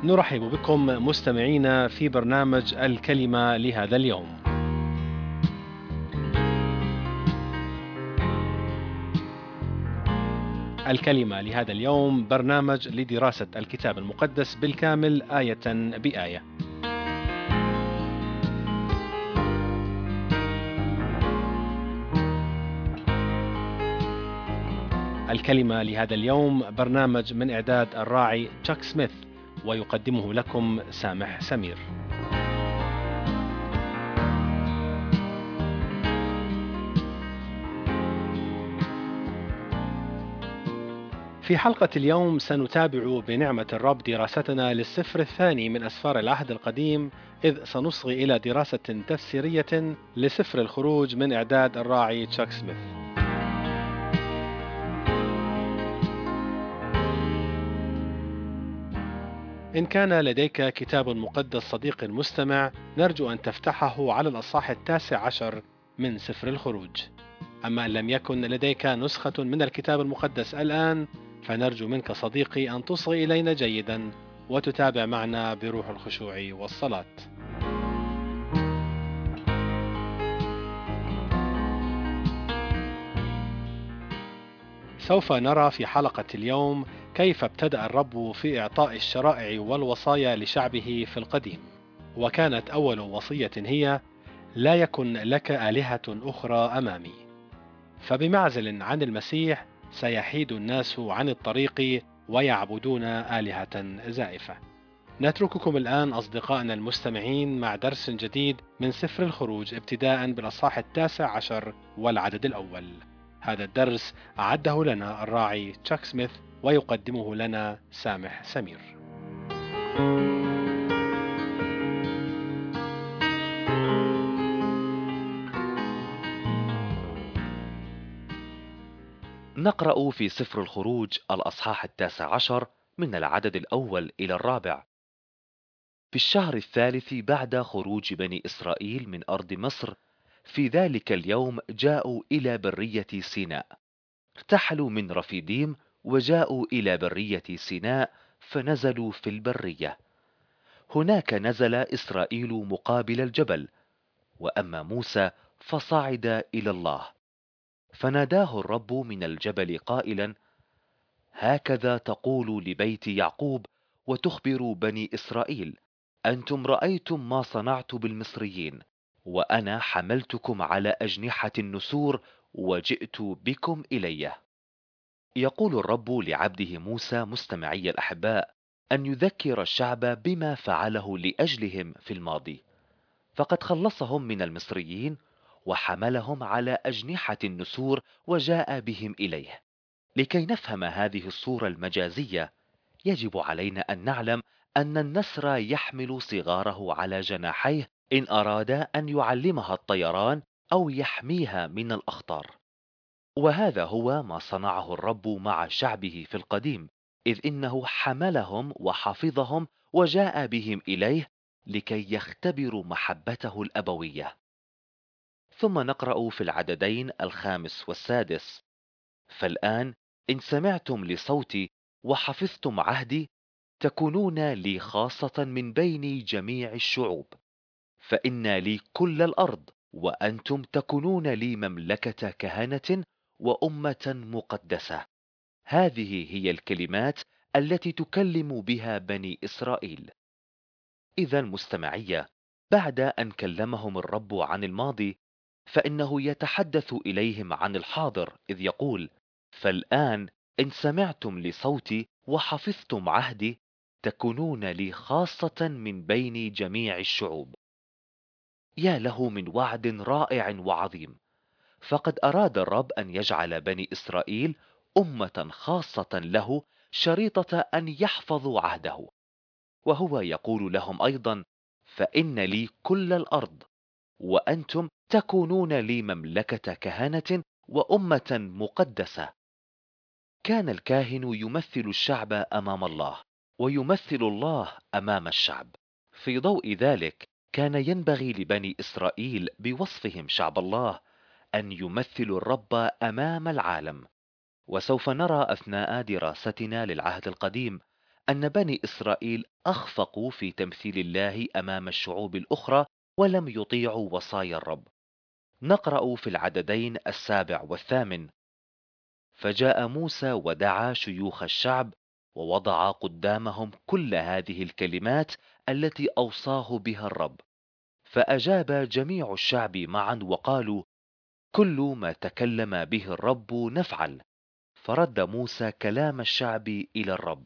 نرحب بكم مستمعينا في برنامج الكلمة لهذا اليوم. الكلمة لهذا اليوم برنامج لدراسة الكتاب المقدس بالكامل آية بآية. الكلمة لهذا اليوم برنامج من إعداد الراعي تشاك سميث، ويقدمه لكم سامح سمير. في حلقة اليوم سنتابع بنعمة الرب دراستنا للسفر الثاني من أسفار العهد القديم، إذ سنصغي إلى دراسة تفسيرية لسفر الخروج من إعداد الراعي تشاك سميث. إن كان لديك كتاب مقدس صديق مستمع، نرجو أن تفتحه على الأصحاح 19 من سفر الخروج. أما إن لم يكن لديك نسخة من الكتاب المقدس الآن، فنرجو منك صديقي أن تصغي إلينا جيدا وتتابع معنا بروح الخشوع والصلاة. سوف نرى في حلقة اليوم كيف ابتدأ الرب في إعطاء الشرائع والوصايا لشعبه في القديم. وكانت أول وصية هي: لا يكن لك آلهة أخرى أمامي. فبمعزل عن المسيح سيحيد الناس عن الطريق ويعبدون آلهة زائفة. نترككم الآن أصدقائنا المستمعين مع درس جديد من سفر الخروج، ابتداء بالأصحاح 19 والعدد الأول. هذا الدرس أعده لنا الراعي تشاك سميث، ويقدمه لنا سامح سمير. نقرأ في سفر الخروج الأصحاح 19 من العدد الأول إلى الرابع. في الشهر الثالث بعد خروج بني إسرائيل من أرض مصر، في ذلك اليوم جاءوا إلى برية سيناء. ارتحلوا من رفيديم وجاءوا إلى برية سيناء، فنزلوا في البرية. هناك نزل إسرائيل مقابل الجبل، وأما موسى فصعد إلى الله. فناداه الرب من الجبل قائلا: هكذا تقول لبيت يعقوب وتخبر بني إسرائيل: أنتم رأيتم ما صنعت بالمصريين، وأنا حملتكم على أجنحة النسور وجئت بكم إلي. يقول الرب لعبده موسى مستمعي الأحباء أن يذكر الشعب بما فعله لأجلهم في الماضي، فقد خلصهم من المصريين وحملهم على أجنحة النسور وجاء بهم إليه. لكي نفهم هذه الصورة المجازية، يجب علينا أن نعلم أن النسر يحمل صغاره على جناحيه إن أراد أن يعلمها الطيران أو يحميها من الأخطار. وهذا هو ما صنعه الرب مع شعبه في القديم، إذ إنه حملهم وحفظهم وجاء بهم إليه لكي يختبروا محبته الأبوية. ثم نقرأ في العددين الخامس والسادس: فالآن إن سمعتم لصوتي وحفظتم عهدي، تكونون لي خاصة من بين جميع الشعوب، فإن لي كل الأرض، وأنتم تكونون لي مملكة كهنة وأمة مقدسة. هذه هي الكلمات التي تكلم بها بني إسرائيل. إذا مستمعية، بعد أن كلمهم الرب عن الماضي، فإنه يتحدث إليهم عن الحاضر، إذ يقول: فالآن إن سمعتم لصوتي وحفظتم عهدي، تكونون لي خاصة من بين جميع الشعوب. يا له من وعد رائع وعظيم! فقد أراد الرب أن يجعل بني إسرائيل أمة خاصة له، شريطة أن يحفظوا عهده. وهو يقول لهم أيضا: فإن لي كل الأرض، وأنتم تكونون لي مملكة كهنة وأمة مقدسة. كان الكاهن يمثل الشعب أمام الله، ويمثل الله أمام الشعب. في ضوء ذلك كان ينبغي لبني إسرائيل بوصفهم شعب الله أن يمثلوا الرب أمام العالم. وسوف نرى أثناء دراستنا للعهد القديم أن بني إسرائيل أخفقوا في تمثيل الله أمام الشعوب الأخرى ولم يطيعوا وصايا الرب. نقرأ في العددين 7 و8: فجاء موسى ودعا شيوخ الشعب ووضع قدامهم كل هذه الكلمات التي أوصاه بها الرب. فأجاب جميع الشعب معا وقالوا: كل ما تكلم به الرب نفعل. فرد موسى كلام الشعب إلى الرب.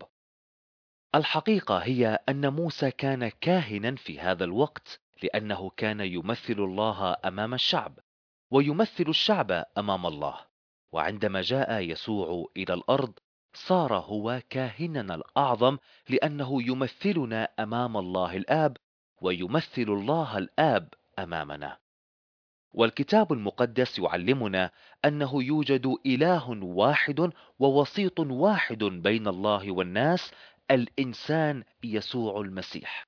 الحقيقة هي أن موسى كان كاهنا في هذا الوقت، لأنه كان يمثل الله أمام الشعب ويمثل الشعب أمام الله. وعندما جاء يسوع إلى الأرض صار هو كاهننا الأعظم، لأنه يمثلنا أمام الله الآب ويمثل الله الآب أمامنا. والكتاب المقدس يعلمنا أنه يوجد إله واحد ووسيط واحد بين الله والناس، الإنسان يسوع المسيح.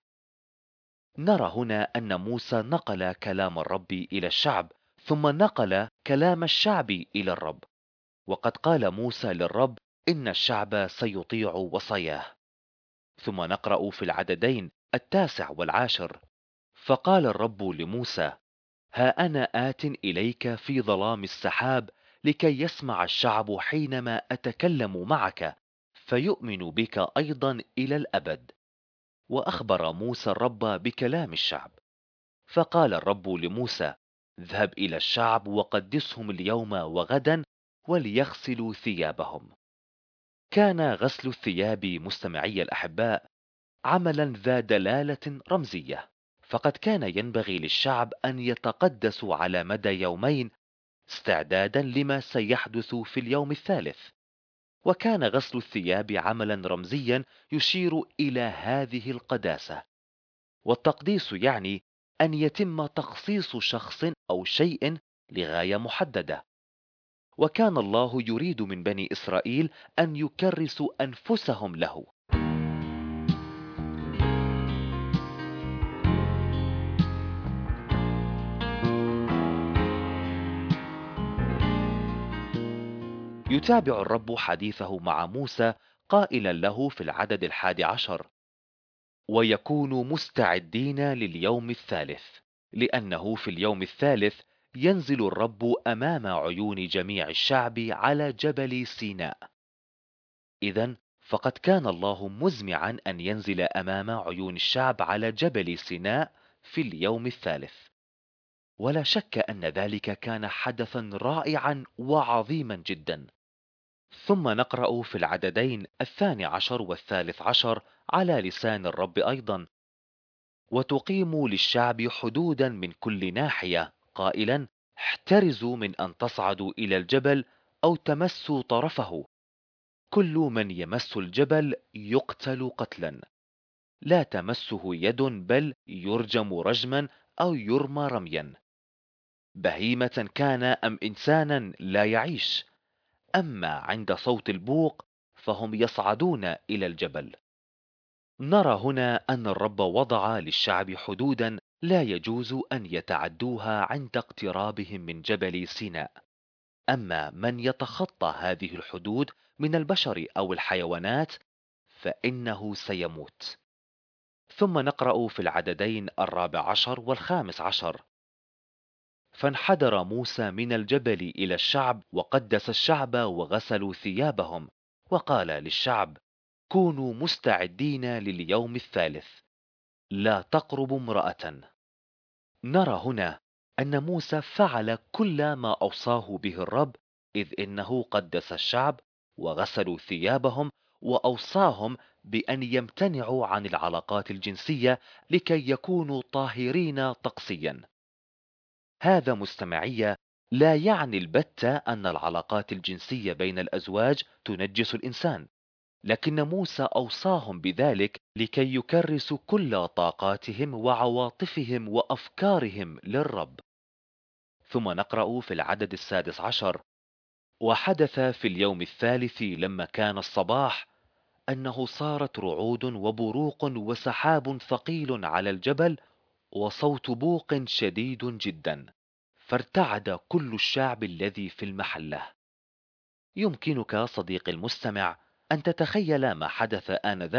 نرى هنا أن موسى نقل كلام الرب إلى الشعب، ثم نقل كلام الشعب إلى الرب. وقد قال موسى للرب: إن الشعب سيطيع وصاياه. ثم نقرأ في العددين 9 و10: فقال الرب لموسى: ها أنا آت إليك في ظلام السحاب، لكي يسمع الشعب حينما أتكلم معك، فيؤمن بك أيضا إلى الأبد. وأخبر موسى الرب بكلام الشعب. فقال الرب لموسى: اذهب إلى الشعب وقدسهم اليوم وغدا، وليغسلوا ثيابهم. كان غسل الثياب، مستمعي الأحباء، عملا ذا دلالة رمزية، فقد كان ينبغي للشعب أن يتقدسوا على مدى يومين استعدادا لما سيحدث في اليوم الثالث. وكان غسل الثياب عملا رمزيا يشير إلى هذه القداسة. والتقديس يعني أن يتم تخصيص شخص أو شيء لغاية محددة. وكان الله يريد من بني إسرائيل أن يكرسوا أنفسهم له. يتابع الرب حديثه مع موسى قائلا له في العدد 11: ويكونوا مستعدين لليوم الثالث، لأنه في اليوم الثالث ينزل الرب أمام عيون جميع الشعب على جبل سيناء. إذن فقد كان الله مزمعا أن ينزل أمام عيون الشعب على جبل سيناء في اليوم الثالث. ولا شك أن ذلك كان حدثا رائعا وعظيما جدا. ثم نقرأ في العددين 12 و13 على لسان الرب أيضا: وتقيم للشعب حدودا من كل ناحية، قائلا: احترزوا من أن تصعدوا إلى الجبل أو تمسوا طرفه. كل من يمس الجبل يقتل قتلا، لا تمسه يد بل يرجم رجما أو يرمى رميا. بهيمة كان أم إنسانا لا يعيش. أما عند صوت البوق فهم يصعدون إلى الجبل. نرى هنا أن الرب وضع للشعب حدودا لا يجوز أن يتعدوها عند اقترابهم من جبل سيناء. أما من يتخطى هذه الحدود من البشر أو الحيوانات فإنه سيموت. ثم نقرأ في العددين 14 و15: فانحدر موسى من الجبل إلى الشعب وقدس الشعب وغسلوا ثيابهم، وقال للشعب: كونوا مستعدين لليوم الثالث، لا تقربوا امرأة. نرى هنا أن موسى فعل كل ما أوصاه به الرب، إذ إنه قدس الشعب وغسلوا ثيابهم وأوصاهم بأن يمتنعوا عن العلاقات الجنسية لكي يكونوا طاهرين طقسيا. هذا مستمعية لا يعني البتة أن العلاقات الجنسية بين الأزواج تنجس الإنسان، لكن موسى أوصاهم بذلك لكي يكرسوا كل طاقاتهم وعواطفهم وأفكارهم للرب. ثم نقرأ في العدد 16: وحدث في اليوم الثالث لما كان الصباح أنه صارت رعود وبروق وسحاب ثقيل على الجبل وصوت بوق شديد جدا، فارتعد كل الشعب الذي في المحلة. يمكنك صديقي المستمع أن تتخيل ما حدث آنذاك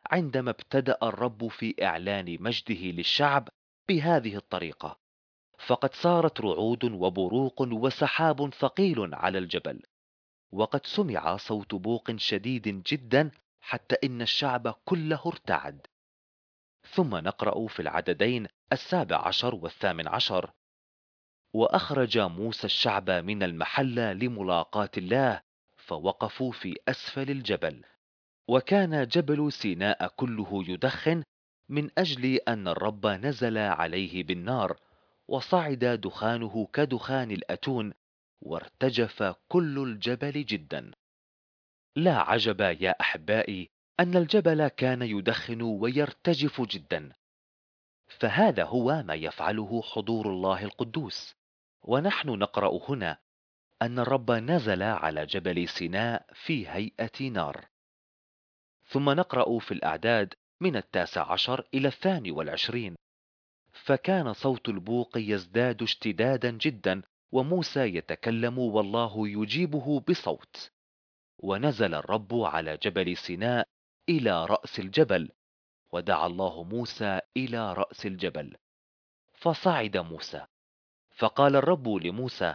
عندما ابتدأ الرب في إعلان مجده للشعب بهذه الطريقة. فقد صارت رعود وبروق وسحاب ثقيل على الجبل، وقد سمع صوت بوق شديد جدا حتى إن الشعب كله ارتعد. ثم نقرأ في العددين 17 و18: وأخرج موسى الشعب من المحلة لملاقاة الله، فوقفوا في أسفل الجبل. وكان جبل سيناء كله يدخن من أجل أن الرب نزل عليه بالنار، وصعد دخانه كدخان الأتون، وارتجف كل الجبل جدا. لا عجب يا أحبائي أن الجبل كان يدخن ويرتجف جدا، فهذا هو ما يفعله حضور الله القدوس. ونحن نقرأ هنا أن الرب نزل على جبل سيناء في هيئة نار. ثم نقرأ في الأعداد من 19 إلى 22: فكان صوت البوق يزداد اشتدادا جدا، وموسى يتكلم والله يجيبه بصوت. ونزل الرب على جبل سيناء إلى رأس الجبل، ودعا الله موسى إلى رأس الجبل، فصعد موسى. فقال الرب لموسى: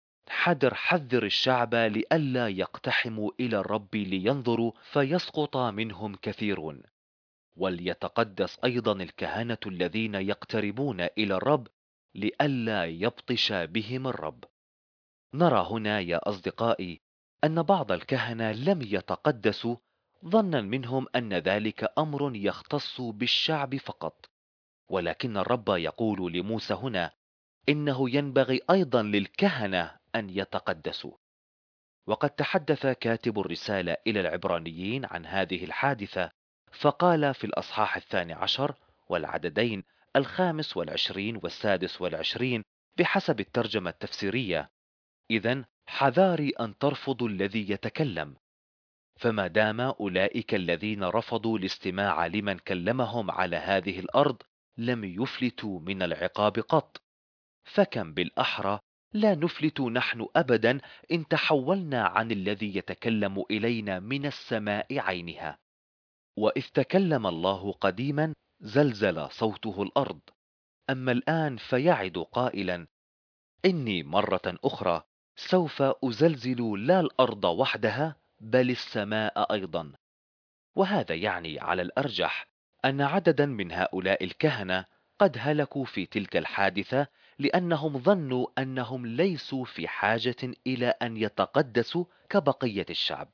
حذر الشعب لئلا يقتحموا إلى الرب لينظروا فيسقط منهم كثيرون، وليتقدس أيضا الكهنة الذين يقتربون إلى الرب لئلا يبطش بهم الرب. نرى هنا يا أصدقائي أن بعض الكهنة لم يتقدسوا، ظنا منهم أن ذلك أمر يختص بالشعب فقط. ولكن الرب يقول لموسى هنا إنه ينبغي أيضا للكهنة أن يتقدسوا. وقد تحدث كاتب الرسالة إلى العبرانيين عن هذه الحادثة، فقال في الأصحاح 12 والعددين 25 و26 بحسب الترجمة التفسيرية: إذن حذاري أن ترفضوا الذي يتكلم، فما دام أولئك الذين رفضوا الاستماع لمن كلمهم على هذه الأرض لم يفلتوا من العقاب قط، فكم بالأحرى لا نفلت نحن أبدا إن تحولنا عن الذي يتكلم إلينا من السماء عينها. وإذ تكلم الله قديما زلزل صوته الأرض، أما الآن فيعد قائلا: إني مرة أخرى سوف أزلزل لا الأرض وحدها بل السماء أيضا. وهذا يعني على الأرجح أن عددا من هؤلاء الكهنة قد هلكوا في تلك الحادثة، لأنهم ظنوا أنهم ليسوا في حاجة إلى أن يتقدسوا كبقية الشعب.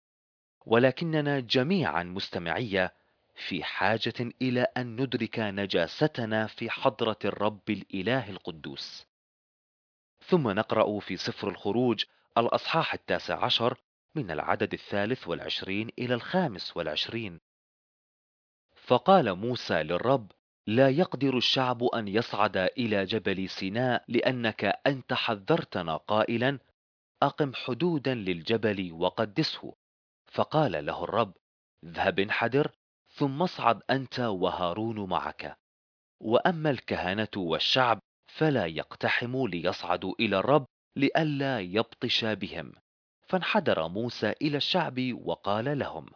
ولكننا جميعا مستمعية في حاجة إلى أن ندرك نجاستنا في حضرة الرب الإله القدوس. ثم نقرأ في سفر الخروج الأصحاح 19 من العدد 23 إلى 25: فقال موسى للرب: لا يقدر الشعب أن يصعد إلى جبل سيناء، لأنك أنت حذرتنا قائلا: أقم حدودا للجبل وقدسه. فقال له الرب: اذهب انحدر، ثم اصعد أنت وهارون معك. وأما الكهنة والشعب فلا يقتحموا ليصعدوا إلى الرب لئلا يبطش بهم. فانحدر موسى إلى الشعب وقال لهم: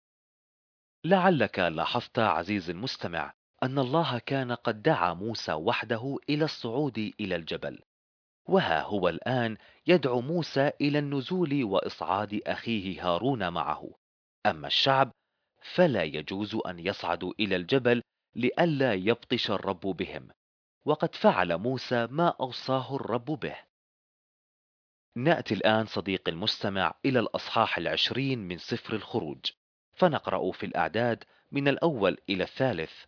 لعلك لاحظت عزيزي المستمع أن الله كان قد دعا موسى وحده إلى الصعود إلى الجبل، وها هو الآن يدعو موسى إلى النزول وإصعاد أخيه هارون معه. أما الشعب فلا يجوز أن يصعدوا إلى الجبل لئلا يبطش الرب بهم، وقد فعل موسى ما أوصاه الرب به. نأتي الآن صديقي المستمع إلى الأصحاح 20 من سفر الخروج، فنقرأ في الأعداد من الأول إلى 3: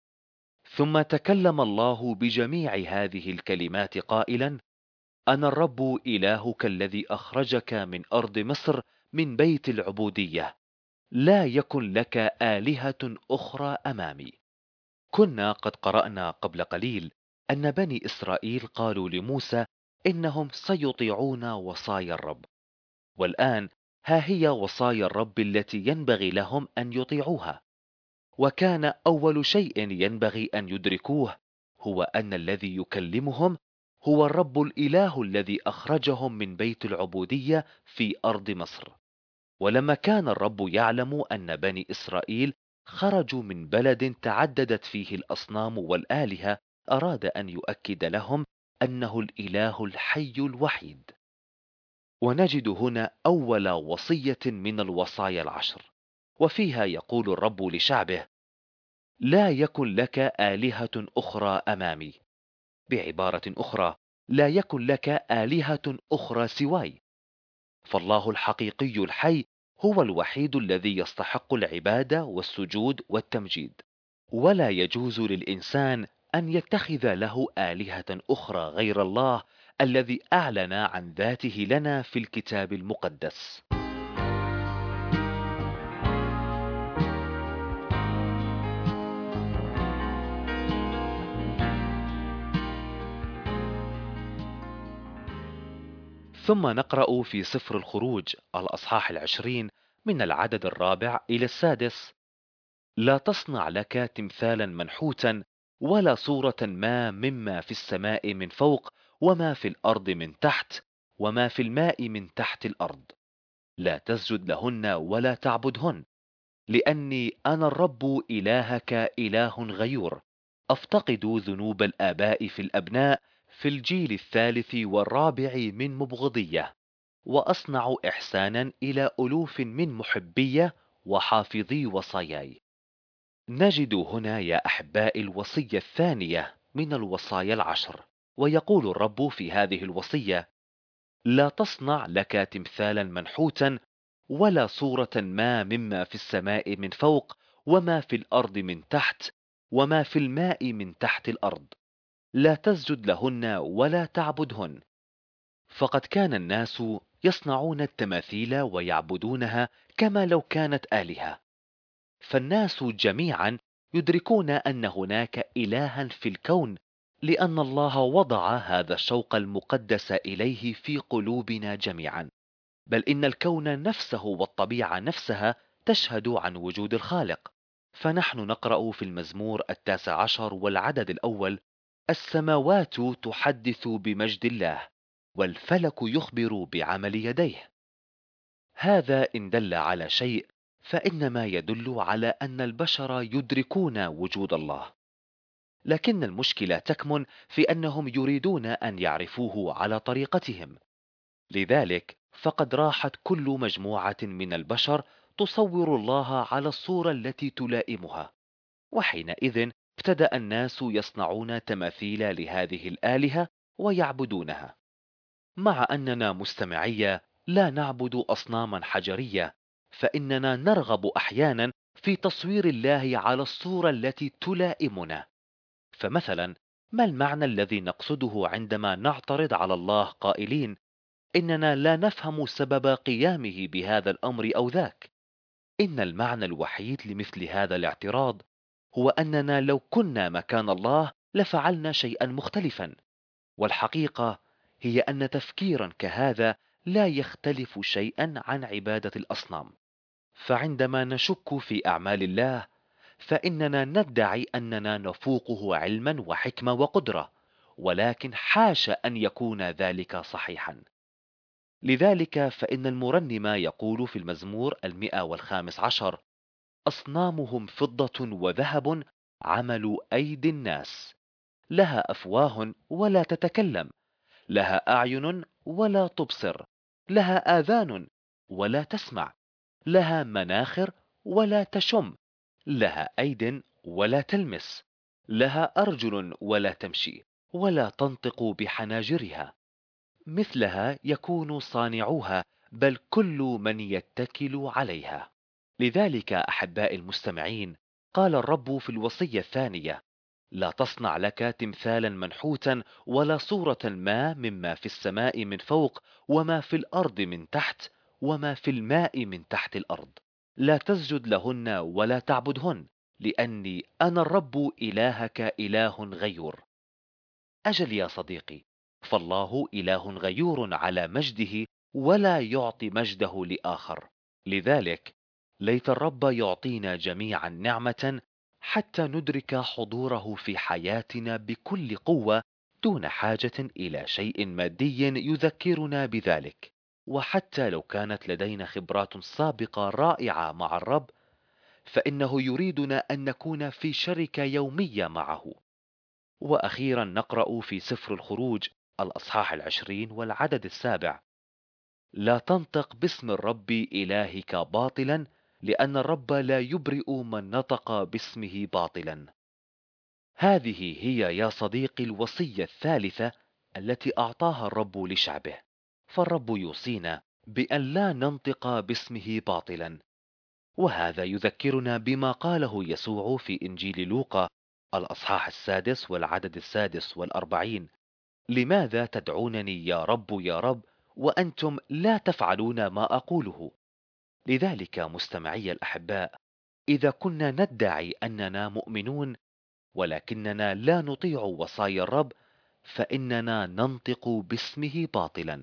ثم تكلم الله بجميع هذه الكلمات قائلا: أنا الرب إلهك الذي أخرجك من أرض مصر من بيت العبودية، لا يكن لك آلهة أخرى أمامي. كنا قد قرأنا قبل قليل أن بني إسرائيل قالوا لموسى إنهم سيطيعون وصايا الرب، والآن ها هي وصايا الرب التي ينبغي لهم أن يطيعوها. وكان أول شيء ينبغي أن يدركوه هو أن الذي يكلمهم هو الرب الإله الذي أخرجهم من بيت العبودية في أرض مصر. ولما كان الرب يعلم أن بني إسرائيل خرجوا من بلد تعددت فيه الأصنام والآلهة، أراد أن يؤكد لهم أنه الإله الحي الوحيد. ونجد هنا أول وصية من الوصايا العشر، وفيها يقول الرب لشعبه: لا يكن لك آلهة أخرى أمامي. بعبارة أخرى، لا يكن لك آلهة أخرى سواي. فالله الحقيقي الحي هو الوحيد الذي يستحق العبادة والسجود والتمجيد، ولا يجوز للإنسان أن يتخذ له آلهة أخرى غير الله الذي أعلن عن ذاته لنا في الكتاب المقدس. ثم نقرأ في سفر الخروج الأصحاح 20 من العدد 4 إلى 6: لا تصنع لك تمثالا منحوتا ولا صورة ما مما في السماء من فوق وما في الأرض من تحت وما في الماء من تحت الأرض. لا تسجد لهن ولا تعبدهن، لأني أنا الرب إلهك إله غيور، أفتقد ذنوب الآباء في الأبناء في الجيل الثالث والرابع من مبغضية، وأصنع إحسانا إلى ألوف من محبية وحافظي وصاياي. نجد هنا يا أحباء الوصية الثانية من الوصايا العشر، ويقول الرب في هذه الوصية: لا تصنع لك تمثالا منحوتا ولا صورة ما مما في السماء من فوق وما في الأرض من تحت وما في الماء من تحت الأرض. لا تسجد لهن ولا تعبدهن. فقد كان الناس يصنعون التماثيل ويعبدونها كما لو كانت آلهة. فالناس جميعا يدركون أن هناك إلها في الكون، لأن الله وضع هذا الشوق المقدس إليه في قلوبنا جميعا. بل إن الكون نفسه والطبيعة نفسها تشهد عن وجود الخالق. فنحن نقرأ في المزمور 19 والعدد الأول: السماوات تحدث بمجد الله، والفلك يخبر بعمل يديه. هذا إن دل على شيء فإنما يدل على أن البشر يدركون وجود الله، لكن المشكلة تكمن في أنهم يريدون أن يعرفوه على طريقتهم. لذلك فقد راحت كل مجموعة من البشر تصور الله على الصورة التي تلائمها، وحينئذ ابتدأ الناس يصنعون تماثيل لهذه الآلهة ويعبدونها. مع أننا مستمعية لا نعبد أصناما حجرية، فإننا نرغب أحيانا في تصوير الله على الصورة التي تلائمنا. فمثلا، ما المعنى الذي نقصده عندما نعترض على الله قائلين إننا لا نفهم سبب قيامه بهذا الأمر أو ذاك؟ إن المعنى الوحيد لمثل هذا الاعتراض هو أننا لو كنا مكان الله لفعلنا شيئا مختلفا. والحقيقة هي أن تفكيرا كهذا لا يختلف شيئا عن عبادة الأصنام. فعندما نشك في أعمال الله فإننا ندعي أننا نفوقه علما وحكمة وقدرة، ولكن حاش أن يكون ذلك صحيحا. لذلك فإن المرنم يقول في المزمور 115: أصنامهم فضة وذهب، عمل أيدي الناس، لها أفواه ولا تتكلم، لها أعين ولا تبصر، لها آذان ولا تسمع، لها مناخر ولا تشم، لها أيد ولا تلمس، لها أرجل ولا تمشي، ولا تنطق بحناجرها. مثلها يكون صانعوها، بل كل من يتكل عليها. لذلك أحباء المستمعين، قال الرب في الوصية الثانية: لا تصنع لك تمثالا منحوتا ولا صورة ما مما في السماء من فوق وما في الأرض من تحت وما في الماء من تحت الأرض. لا تسجد لهن ولا تعبدهن، لأني أنا الرب إلهك إله غيور. أجل يا صديقي، فالله إله غيور على مجده ولا يعطي مجده لآخر. لذلك ليت الرب يعطينا جميعا نعمة حتى ندرك حضوره في حياتنا بكل قوة، دون حاجة إلى شيء مادي يذكرنا بذلك. وحتى لو كانت لدينا خبرات سابقة رائعة مع الرب، فإنه يريدنا أن نكون في شركة يومية معه. وأخيرا نقرأ في سفر الخروج الأصحاح 20 والعدد 7: لا تنطق باسم الرب إلهك باطلا، لأن الرب لا يبرئ من نطق باسمه باطلا. هذه هي يا صديقي الوصية الثالثة التي أعطاها الرب لشعبه. فالرب يوصينا بأن لا ننطق باسمه باطلا، وهذا يذكرنا بما قاله يسوع في إنجيل لوقا الأصحاح 6 والعدد 46: لماذا تدعونني يا رب يا رب وأنتم لا تفعلون ما أقوله؟ لذلك مستمعي الأحباء، إذا كنا ندعي أننا مؤمنون ولكننا لا نطيع وصايا الرب، فإننا ننطق باسمه باطلا.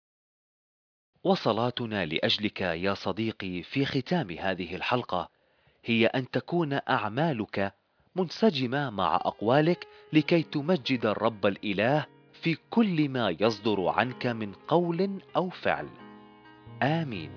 وصلاتنا لأجلك يا صديقي في ختام هذه الحلقة هي أن تكون أعمالك منسجمة مع أقوالك، لكي تمجد الرب الإله في كل ما يصدر عنك من قول أو فعل. آمين.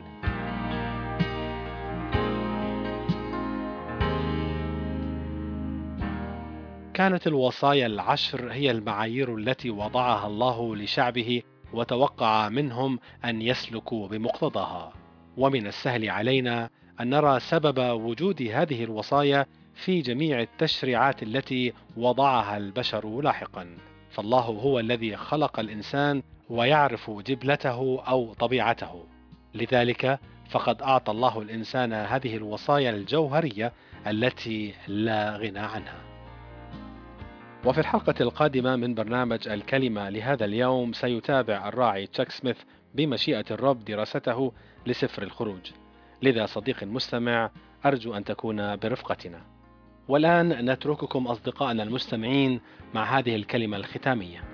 كانت الوصايا العشر هي المعايير التي وضعها الله لشعبه، وتوقع منهم أن يسلكوا بمقتضاها. ومن السهل علينا أن نرى سبب وجود هذه الوصايا في جميع التشريعات التي وضعها البشر لاحقا. فالله هو الذي خلق الإنسان ويعرف جبلته أو طبيعته، لذلك فقد أعطى الله الإنسان هذه الوصايا الجوهرية التي لا غنى عنها. وفي الحلقة القادمة من برنامج الكلمة لهذا اليوم سيتابع الراعي تشاك سميث بمشيئة الرب دراسته لسفر الخروج. لذا صديقي المستمع، أرجو أن تكون برفقتنا. والآن نترككم أصدقائنا المستمعين مع هذه الكلمة الختامية.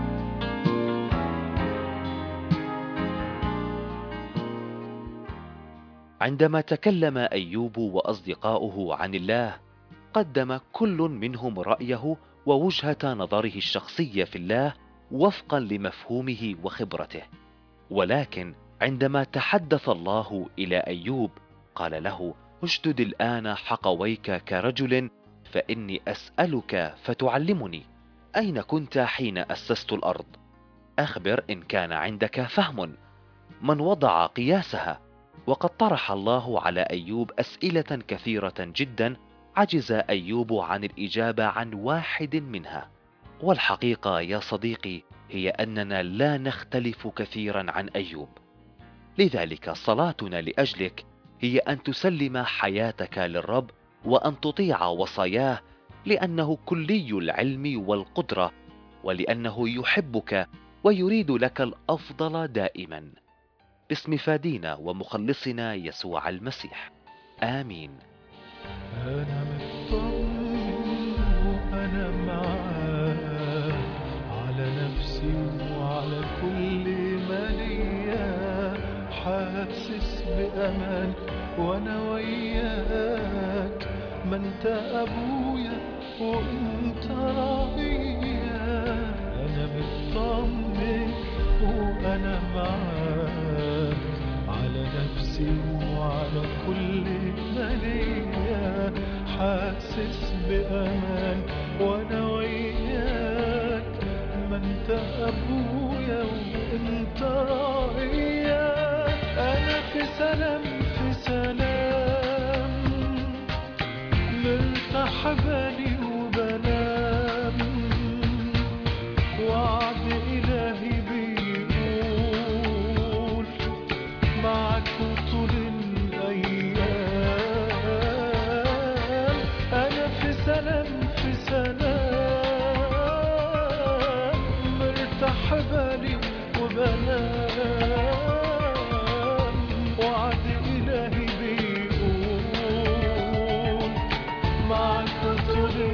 عندما تكلم أيوب وأصدقاؤه عن الله، قدم كل منهم رأيه ووجهة نظره الشخصية في الله وفقا لمفهومه وخبرته. ولكن عندما تحدث الله إلى أيوب قال له: اشدد الآن حقويك كرجل، فإني أسألك فتعلمني. أين كنت حين أسست الأرض؟ أخبر إن كان عندك فهم. من وضع قياسها؟ وقد طرح الله على أيوب أسئلة كثيرة جدا، عجز أيوب عن الإجابة عن واحد منها. والحقيقة يا صديقي هي أننا لا نختلف كثيرا عن أيوب. لذلك صلاتنا لأجلك هي أن تسلم حياتك للرب وأن تطيع وصاياه، لأنه كلي العلم والقدرة، ولأنه يحبك ويريد لك الأفضل دائما. باسم فادينا ومخلصنا يسوع المسيح، آمين. أنا مطمن وأنا معاك، على نفسي وعلى كل ما ليا، حاسس بأمان وأنا وياك. ما أنت أبويا وأنت راعيا، أنا مطمن وأنا معاك، على نفسي وعلى كل ما ليا، حاسس بأمان وأنا وياك. ما أنت أبويا وأنت راعيا، أنا في سلام في سلام، مرتاح بالي وبنام، وعد إلهي بيقول معك طول الأيام. أنا في سلام في سلام، مرتاح بالي وبنام، وعد إلهي بيقول معك طول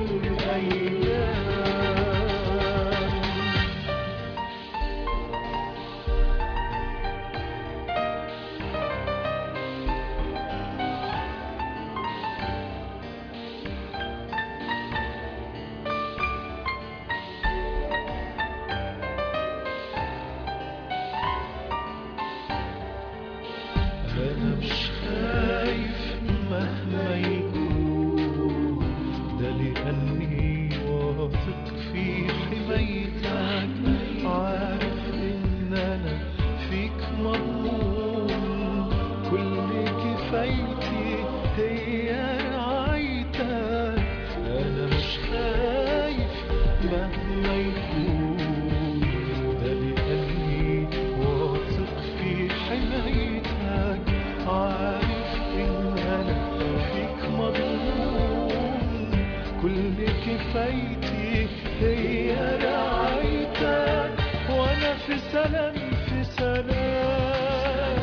سلام في سلام،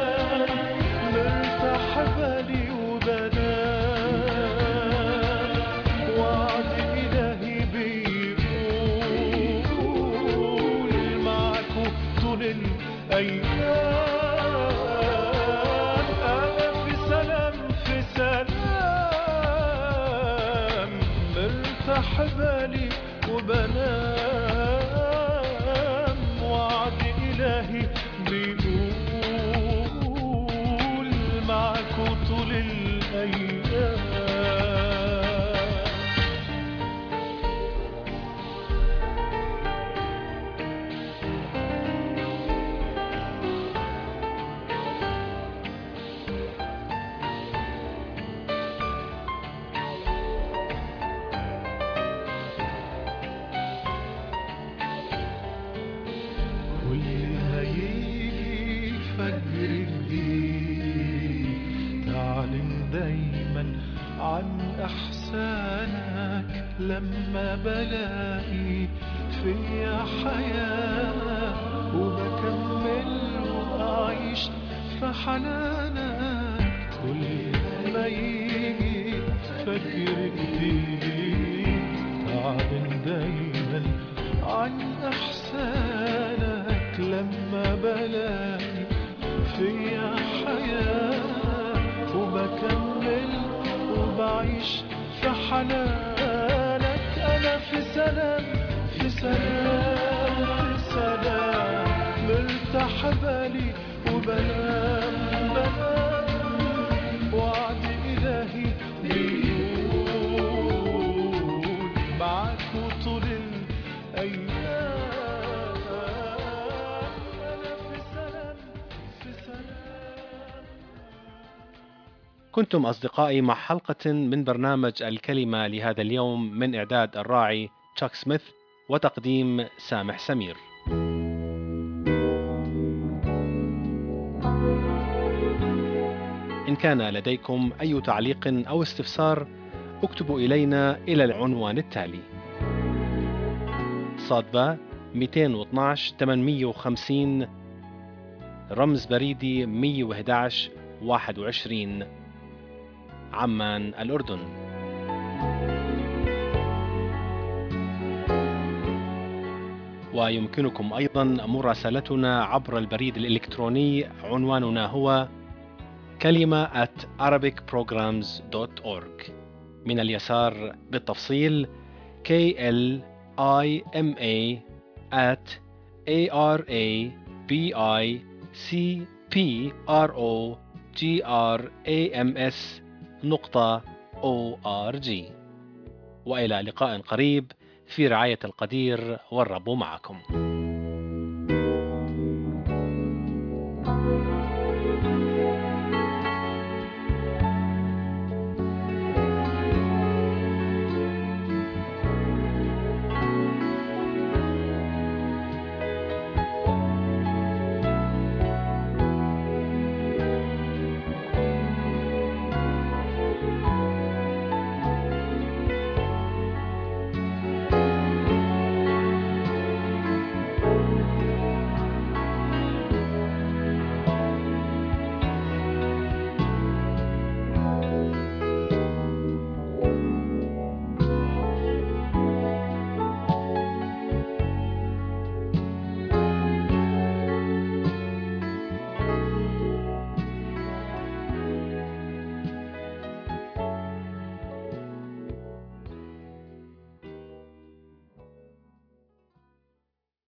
مرتاح بالي وبنام، وعد إلهي بيقول معكو طول الأيام. أنا في سلام في سلام، مرتاح بالي وبنام، وعد إلهي بيقول معكو طول الأيام. كل هيجي فجر جديد تعلن دايما عن احسانك، لما بلاقي فيا حياة وبكمل واعيش في حنانك. كل ما يجي فجر جديد تعلن دايما عن احسانك، لما بلاقي فيا حياة وبكمل وبعيش في حنانك. انا في سلام في سلام في سلام، مرتاح بالي وبنام وعد إلهي بيقول معاك طول الأيام. أنا في سلام في سلام. كنتم أصدقائي مع حلقة من برنامج الكلمة لهذا اليوم، من إعداد الراعي تشاك سميث وتقديم سامح سمير. إن كان لديكم أي تعليق أو استفسار اكتبوا إلينا إلى العنوان التالي: صادبة 212 850 رمز بريدي 111 21 عمان الأردن. ويمكنكم أيضا مراسلتنا عبر البريد الإلكتروني، عنواننا هو kalima@arabicprograms.org. من اليسار بالتفصيل KLIMA@ARABICPROGRAMS.org. وإلى لقاء قريب في رعاية القدير، والرب معكم.